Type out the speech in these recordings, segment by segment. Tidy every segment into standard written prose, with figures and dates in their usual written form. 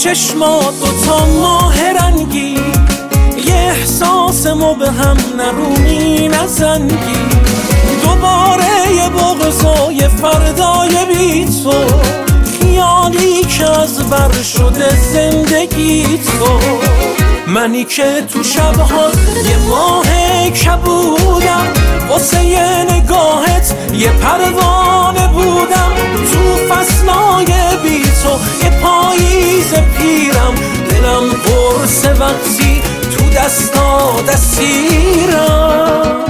چشمات دوتا ماه رنگی، یه احساس مبهم نرومی نزنگی. دوباره یه بغضای فردای بی تو، خیالی که از بر شده زندگی تو. منی که تو شبها یه ماه کبودم، واسه یه نگاهت یه پروانه بودم. تو فصلای بی تو یه پاییز پیرم، دلم قرص وقتی تو دستا دستیرم.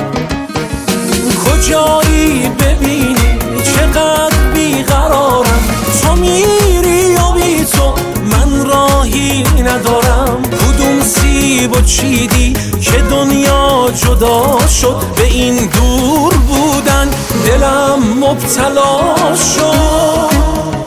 کجایی ببینی چقدر بیقرارم، تو میری و بی تو من راهی ندارم. کدوم سیب و چیدی که دنیا جدا شد، به این دور بودن دلم مبتلا شد.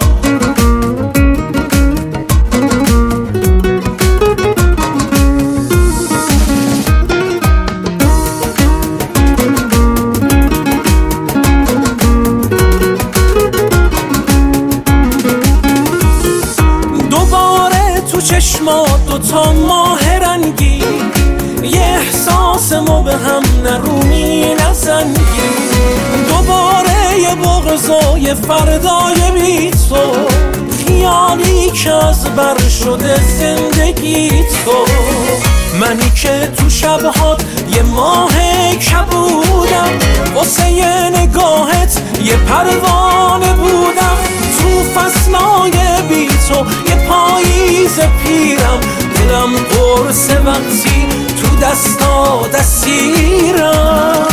چشمات دوتا ماه رنگی، یه احساس مبهم نرومی نزنگی. دوباره یه بغضای فردای بی تو، خیالی که از بر شده زندگی تو. منی که تو شبهات یه ماه کبودم، واسه یه نگاهت یه پروانه بودم. تو فصلای بی تو یه پاییز پیرم، دلم قرص وقتی تو دستا دستیرم.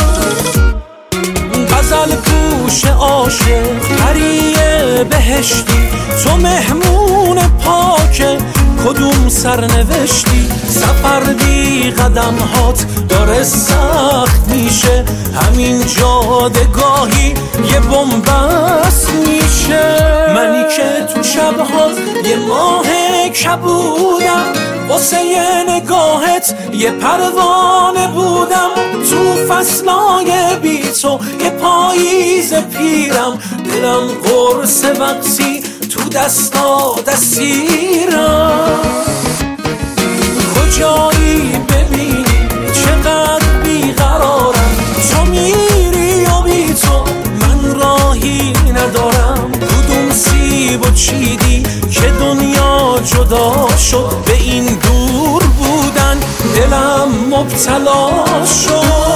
غزل پوش عاشق پریه بهشتی، تو مهمون پاکه کدوم سرنوشتی. سفر بی قدم هات داره سخت میشه، همین جادگاهی یه بنبست میشه. منی که تو شبهات یه ماه کبودم، واسه یه نگاهت یه پروانه بودم. تو فصلای بی تو یه پاییز پیرم، دلم قرص وقتی تو دستا دستیرم. کجایی ببینی چقدر بیقرارم، تو میری و بی تو من راهی ندارم. کدوم سیب و چیدی که دنیا جدا شد، به این دور بودن دلم مبتلا شد.